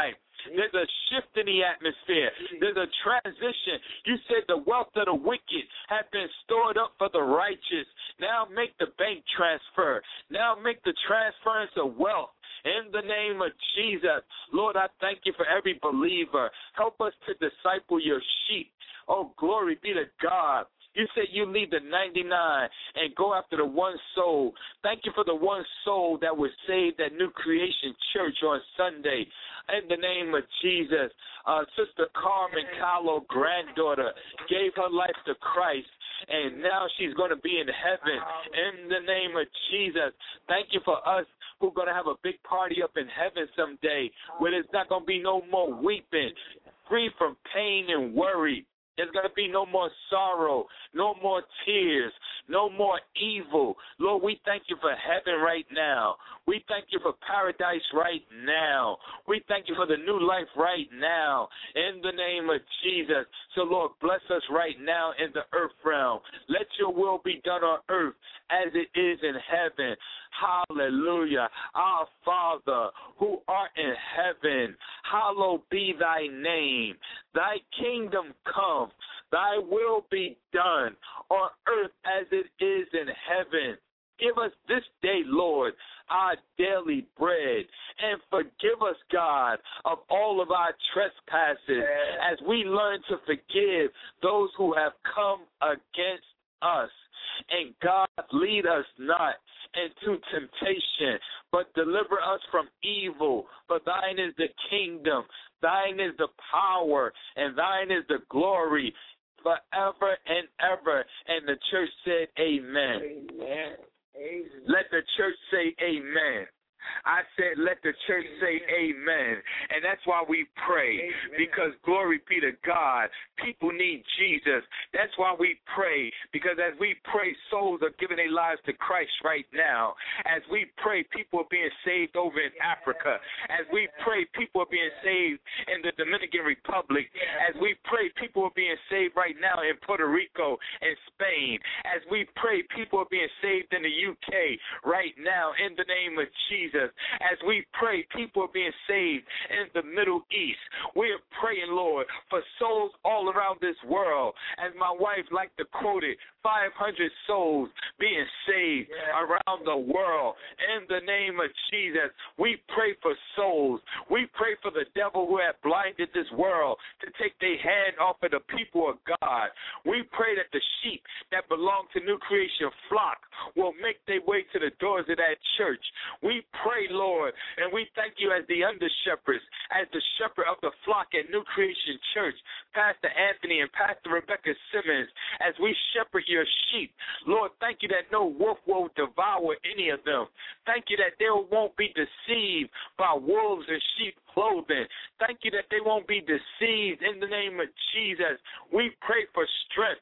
There's a shift in the atmosphere. There's a transition. You said the wealth of the wicked have been stored up for the righteous. Now make the bank transfer. Now make the transference of wealth. In the name of Jesus, Lord, I thank you for every believer. Help us to disciple your sheep. Oh, glory be to God. You said you leave the ninety-nine and go after the one soul. Thank you for the one soul that was saved at New Creation Church on Sunday. In the name of Jesus, uh, Sister Carmen Callow, granddaughter, gave her life to Christ, and now she's going to be in heaven. In the name of Jesus, thank you for us who are going to have a big party up in heaven someday where there's not going to be no more weeping, free from pain and worry. There's going to be no more sorrow, no more tears, no more evil. Lord, we thank you for heaven right now. We thank you for paradise right now. We thank you for the new life right now in the name of Jesus. So, Lord, bless us right now in the earth realm. Let your will be done on earth as it is in heaven. Hallelujah. Our Father, who art in heaven, hallowed be thy name. Thy kingdom come. Thy will be done on earth as it is in heaven. Give us this day, Lord, our daily bread, and forgive us, God, of all of our trespasses as we learn to forgive those who have come against us. And God, lead us not into temptation, but deliver us from evil. For thine is the kingdom, thine is the power, and thine is the glory forever and ever. And the church said, amen. Amen. Amen. Let the church say amen. I said, let the church say amen. And that's why we pray, amen. Because glory be to God. People need Jesus. That's why we pray, because as we pray, souls are giving their lives to Christ right now. As we pray, people are being saved over in Africa. As we pray, people are being saved in the Dominican Republic. As we pray, people are being saved right now in Puerto Rico and Spain. As we pray, people are being saved in the U K right now in the name of Jesus. As we pray, people are being saved in the Middle East. We are praying, Lord, for souls all around this world. As my wife liked to quote it, five hundred souls being saved yeah. around the world. In the name of Jesus, we pray for souls. We pray for the devil who had blinded this world to take their hand off of the people of God. We pray that the sheep that belong to New Creation flock will make their way to the doors of that church. We pray, Lord, and we thank you as the under-shepherds, as the shepherd of the flock at New Creation Church, Pastor Anthony and Pastor Rebecca Simmons, as we shepherd your sheep. Lord, thank you that no wolf will devour any of them. Thank you that they won't be deceived by wolves in sheep clothing. Thank you that they won't be deceived in the name of Jesus. We pray for strength.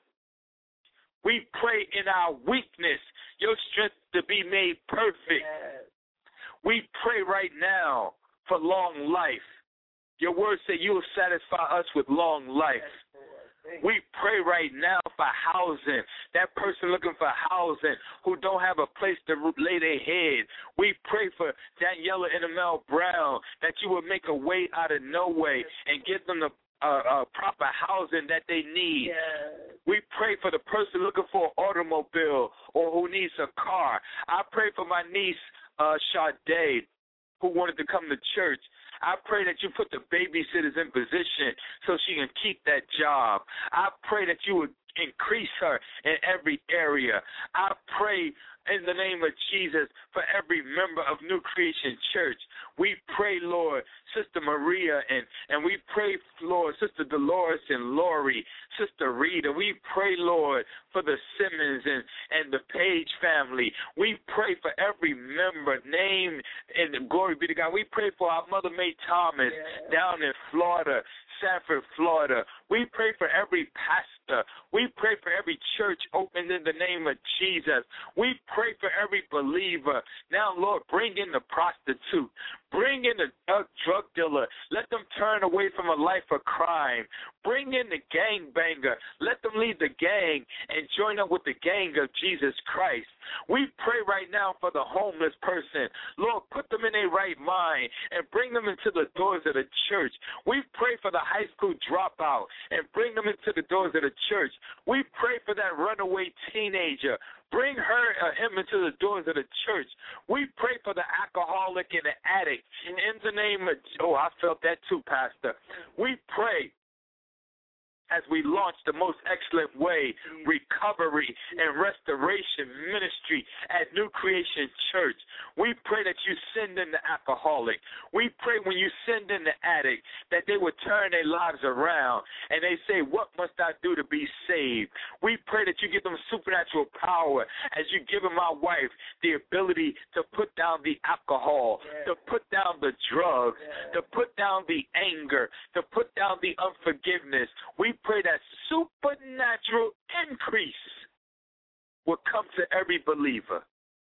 We pray in our weakness, your strength to be made perfect. Yes. We pray right now for long life. Your word said you will satisfy us with long life. We pray right now for housing. That person looking for housing who don't have a place to lay their head. We pray for Daniela and Amel Brown that you will make a way out of no way and give them the Uh, uh, proper housing that they need. Yes. We pray for the person looking for an automobile or who needs a car. I pray for my niece, uh, Sade, who wanted to come to church. I pray that you put the babysitters in position so she can keep that job. I pray that you would increase her in every area. I pray in the name of Jesus for every member of New Creation Church. We pray, Lord, Sister Maria, and, and we pray, Lord, Sister Dolores and Lori, Sister Rita. We pray, Lord, for the Simmons and, and the Page family. We pray for every member, name, and glory be to God. We pray for our Mother May Thomas yeah. down in Florida, Sanford, Florida. We pray for every pastor. We pray for every church opened in the name of Jesus. We pray for every believer. Now, Lord, bring in the prostitute. Bring in the drug, drug dealer. Let them turn away from a life of crime. Bring in the gangbanger. Let them leave the gang and join up with the gang of Jesus Christ. We pray right now for the homeless person. Lord, put them in their right mind and bring them into the doors of the church. We pray for the high school dropout and bring them into the doors of the church. We pray for that runaway teenager. Bring her or him into the doors of the church. We pray for the alcoholic and the addict. And in the name of, oh, I felt that too, Pastor. We pray as we launch the most excellent way, recovery and restoration ministry at New Creation Church. We pray that you send in the alcoholic. We pray when you send in the addict that they would turn their lives around and they say, what must I do to be saved? We pray that you give them supernatural power as you give my wife the ability to put down the alcohol, yeah. to put down the drugs, yeah. to put down the anger, to put down the unforgiveness. We pray that supernatural increase will come to every believer.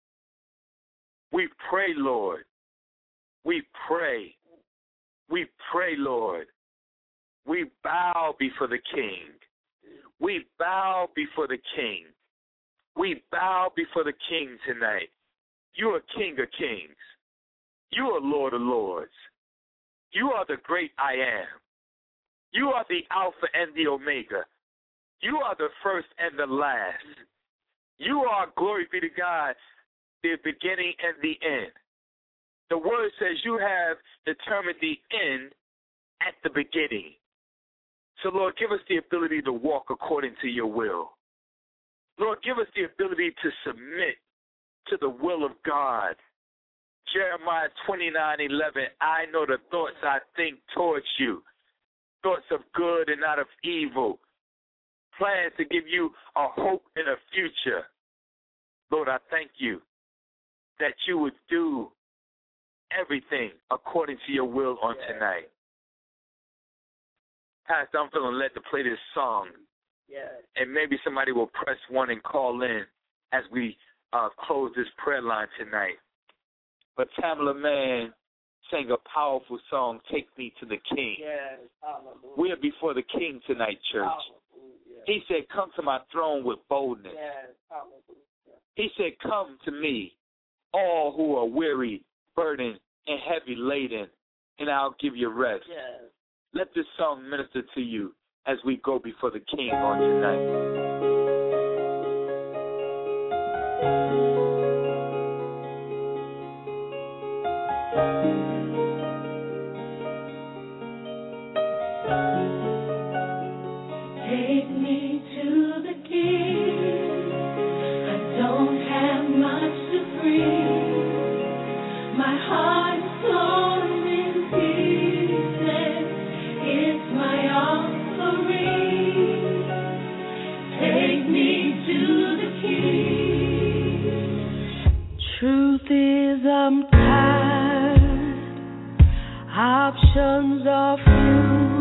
We pray, Lord. We pray. We pray, Lord. We bow before the King. We bow before the King. We bow before the King tonight. You are King of kings. You are Lord of lords. You are the great I am. You are the Alpha and the Omega. You are the first and the last. You are, glory be to God, the beginning and the end. The word says you have determined the end at the beginning. So, Lord, give us the ability to walk according to your will. Lord, give us the ability to submit to the will of God. Jeremiah twenty-nine eleven, I know the thoughts I think towards you, thoughts of good and not of evil, plans to give you a hope and a future. Lord, I thank you that you would do everything according to your will on tonight. Pastor, I'm feeling led to play this song. Yeah. And maybe somebody will press one and call in as we uh, close this prayer line tonight. But Tamala Mann sang a powerful song, Take Me to the King. Yes, hallelujah. We are before the King tonight, church. Hallelujah. He said, come to my throne with boldness. Yes, hallelujah. He said, come to me, all who are weary, burdened, and heavy laden, and I'll give you rest. Yes. Let this song minister to you as we go before the King on tonight. Take me to the King. I don't have much to bring. My heart is torn in pieces. It's my offering. Take me to the King. Truth is, I'm tired. Options are few.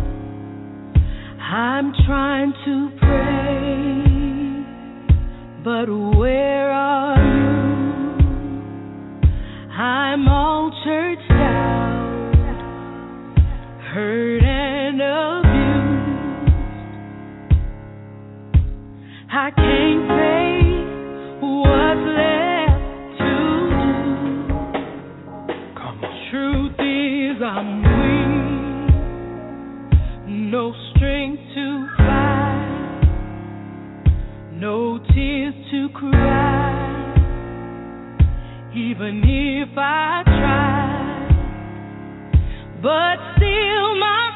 I'm trying to pray, but where are you? I'm all churched out, hurt and abused. I can't say what's left to do. Come on. Truth is, I'm weak, no strength to fight, no tears to cry, even if I try, but still my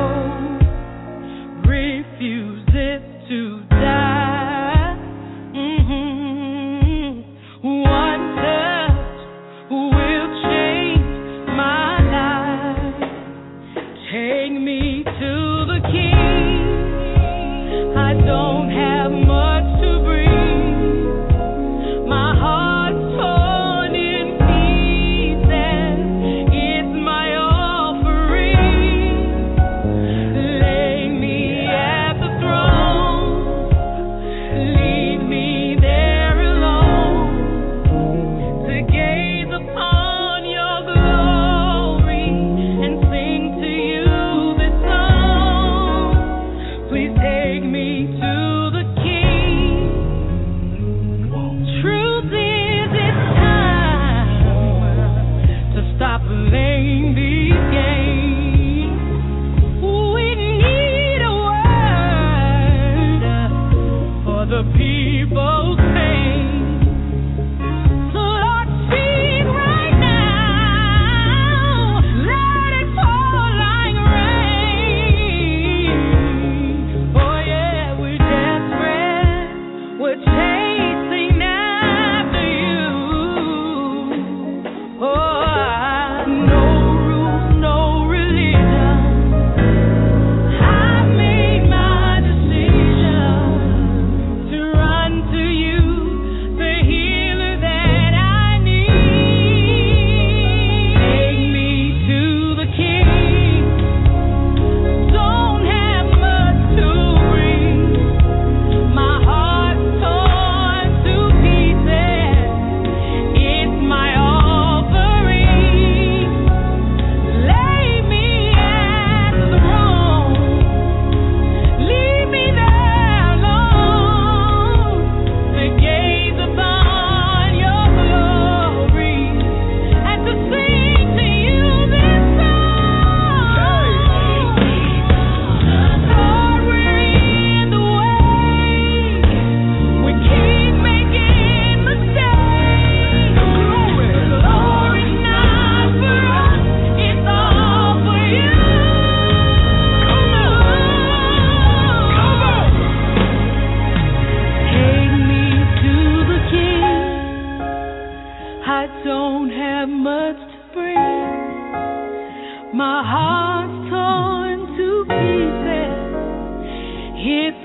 soul refuses to die. Mm-hmm. One touch will change my life. Take me to the King. I don't have much to bring. My heart's torn in pieces. It's my offering. Lay me at the throne. Leave me there alone to gaze upon your glory.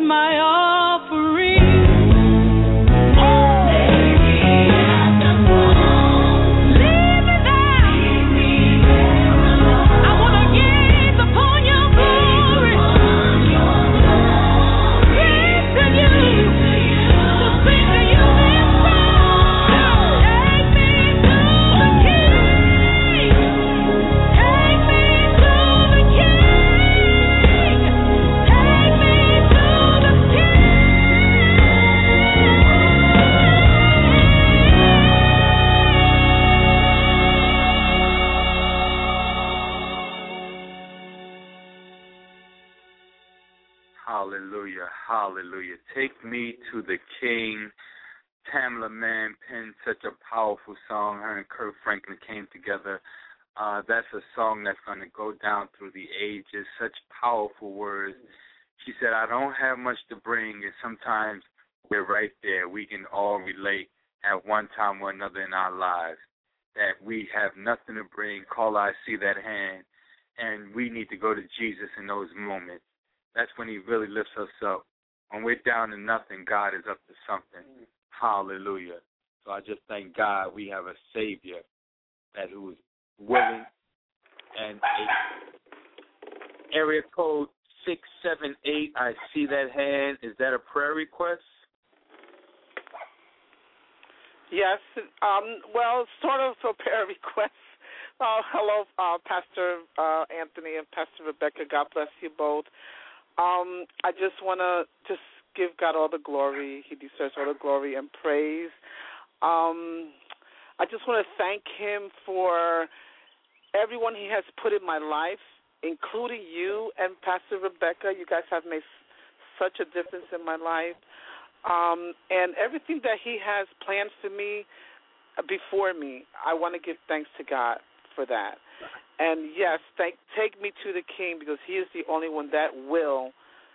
my offering. Hallelujah, hallelujah. Take me to the King. Tamla Mann penned such a powerful song. Her and Kirk Franklin came together. Uh, that's a song that's going to go down through the ages. Such powerful words. She said, I don't have much to bring, and sometimes we're right there. We can all relate at one time or another in our lives that we have nothing to bring. Call, I see that hand, and we need to go to Jesus in those moments. That's when he really lifts us up. When we're down to nothing, God is up to something. Hallelujah. So I just thank God we have a Savior that who is willing and able. Area code six seven eight, I see that hand. Is that a prayer request? Yes. Um, well, sort of a prayer request. Uh, hello, uh, Pastor uh, Anthony and Pastor Rebecca. God bless you both. Um, I just want to just give God all the glory. He deserves all the glory and praise. Um, I just want to thank him for everyone he has put in my life, including you and Pastor Rebecca. You guys have made such a difference in my life. Um, and everything that he has planned for me before me, I want to give thanks to God for that. And, yes, thank, take me to the King, because he is the only one that will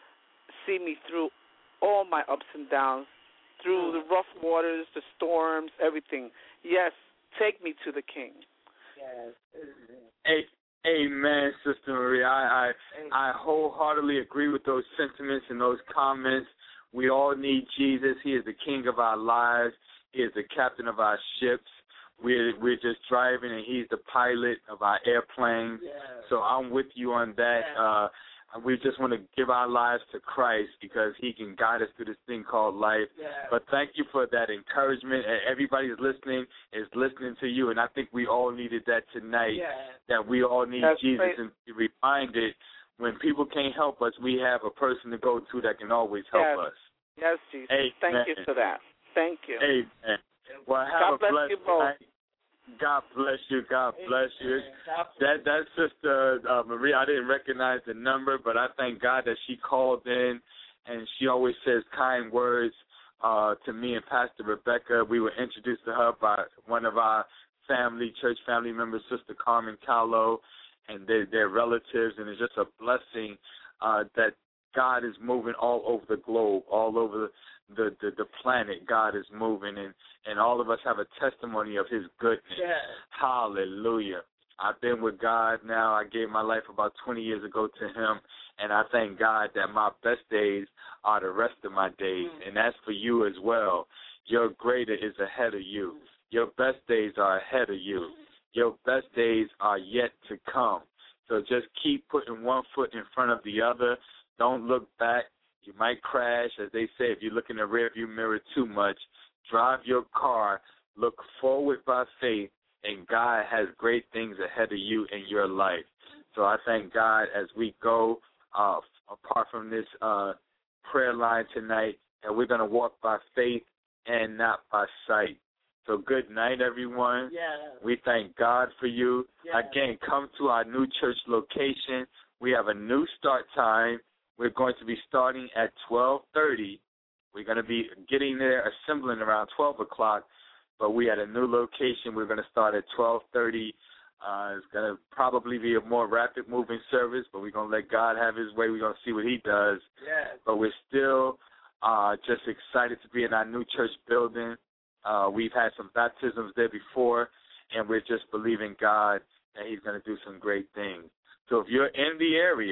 see me through all my ups and downs, through the rough waters, the storms, everything. Yes, take me to the King. Yes. Hey, amen, Sister Maria. I, I, I wholeheartedly agree with those sentiments and those comments. We all need Jesus. He is the King of our lives. He is the captain of our ships. We're, we're just driving, and he's the pilot of our airplanes. Yes. So I'm with you on that. Yes. Uh, we just want to give our lives to Christ because he can guide us through this thing called life. Yes. But thank you for that encouragement. Everybody who's listening is listening to you, and I think we all needed that tonight, Yes. that we all need That's Jesus great. and be reminded when people can't help us, we have a person to go to that can always help Yes. us. Yes, Jesus. Amen. Thank you for that. Thank you. Amen. Well, have God a bless blessed you both. night. God bless you. God bless you. That that sister uh, Maria, I didn't recognize the number, but I thank God that she called in, and she always says kind words uh, to me and Pastor Rebecca. We were introduced to her by one of our family, church family members, Sister Carmen Callow, and their, their relatives, and it's just a blessing uh, that God is moving all over the globe, all over the The, the the planet. God is moving, and, and all of us have a testimony of his goodness. Yes. Hallelujah. I've been with God now. I gave my life about twenty years ago to him, and I thank God that my best days are the rest of my days, mm. and that's for you as well. Your greater is ahead of you. Your best days are ahead of you. Your best days are yet to come. So just keep putting one foot in front of the other. Don't look back. You might crash, as they say, if you look in the rearview mirror too much. Drive your car, look forward by faith, and God has great things ahead of you in your life. So I thank God as we go, uh, apart from this uh, prayer line tonight, that we're going to walk by faith and not by sight. So good night, everyone. Yes. We thank God for you. Yes. Again, come to our new church location. We have a new start time. We're going to be starting at twelve thirty. We're going to be getting there, assembling around twelve o'clock, but we at a new location. We're going to start at twelve thirty. Uh, it's going to probably be a more rapid-moving service, but we're going to let God have his way. We're going to see what he does. Yes. But we're still uh, just excited to be in our new church building. Uh, we've had some baptisms there before, and we're just believing God that he's going to do some great things. So if you're in the area,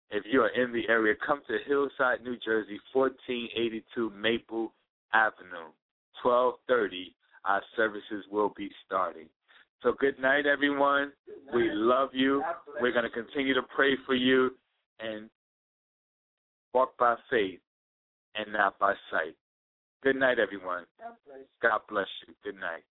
If you are in the area, come to Hillside, New Jersey, fourteen eighty-two Maple Avenue, twelve thirty. Our services will be starting. So good night, everyone. Good night. We love you. We're going to continue to pray for you and walk by faith and not by sight. Good night, everyone. God bless you. Good night.